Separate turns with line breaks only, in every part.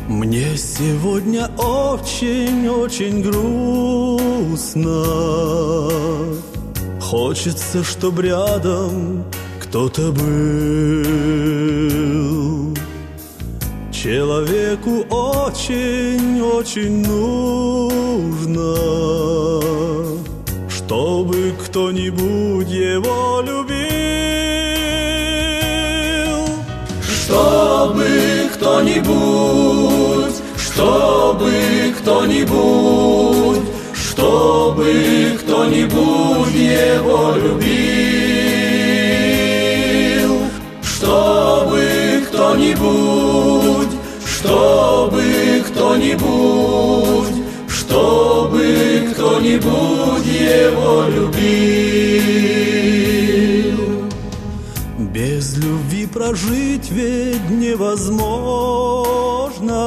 Мне сегодня очень-очень грустно. Хочется, чтоб рядом кто-то был. Человеку очень-очень нужно, чтобы кто-нибудь его любил. Чтобы кто-нибудь, чтобы кто-нибудь, чтобы кто-нибудь его любил. Чтобы кто-нибудь, чтобы кто-нибудь, чтобы кто-нибудь его любил. Без любви прожить ведь невозможно.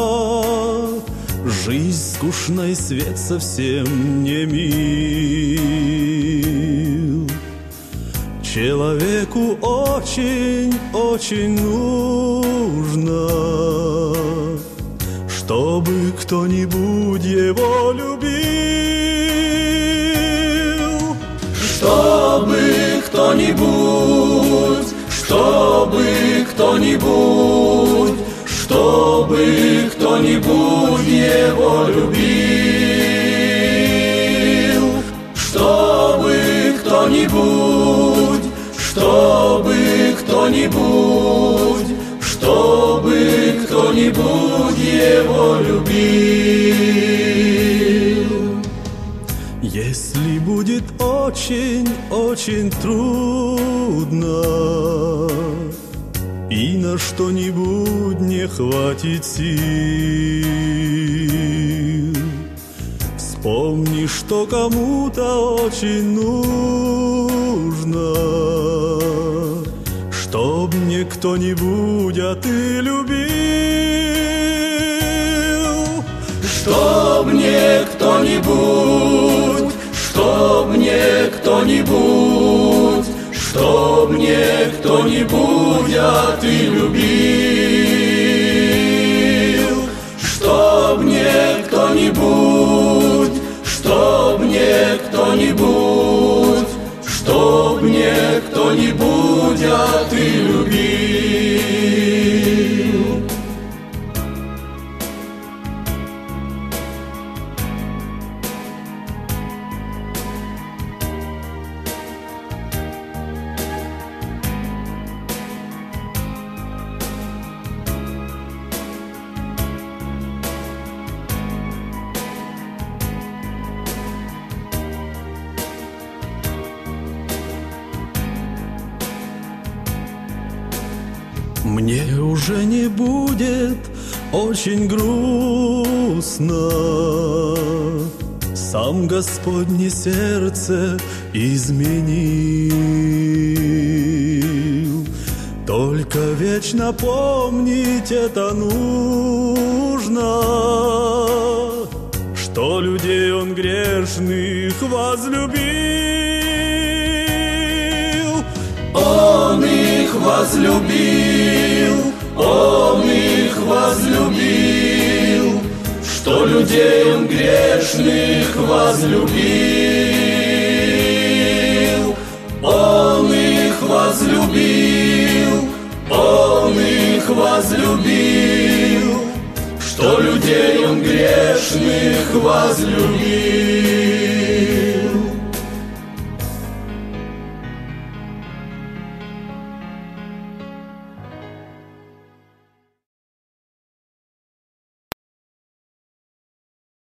Жизнь скучна и свет совсем не мил. Человеку очень-очень нужно, чтобы кто-нибудь его любил. Чтобы кто-нибудь, чтобы кто-нибудь, чтобы кто-нибудь его любил. Чтобы кто-нибудь, чтобы кто-нибудь, чтобы кто-нибудь его любил. Если будет очень-очень трудно и на что-нибудь не хватит сил, вспомни, что кому-то очень нужно, чтоб мне кто-нибудь, а ты любил. Чтоб мне кто-нибудь, чтоб мне кто-нибудь, чтоб мне кто-нибудь, а ты любил. Чтоб мне кто-нибудь, чтоб мне кто-нибудь, чтоб мне кто-нибудь, а ты любил. Мне уже не будет очень грустно. Сам Господне сердце изменил. Только вечно помнить это нужно, что людей Он грешных возлюбил. Он их возлюбил, Он их возлюбил, что людей Он грешных возлюбил. Он их возлюбил, Он их возлюбил, что людей Он грешных возлюбил.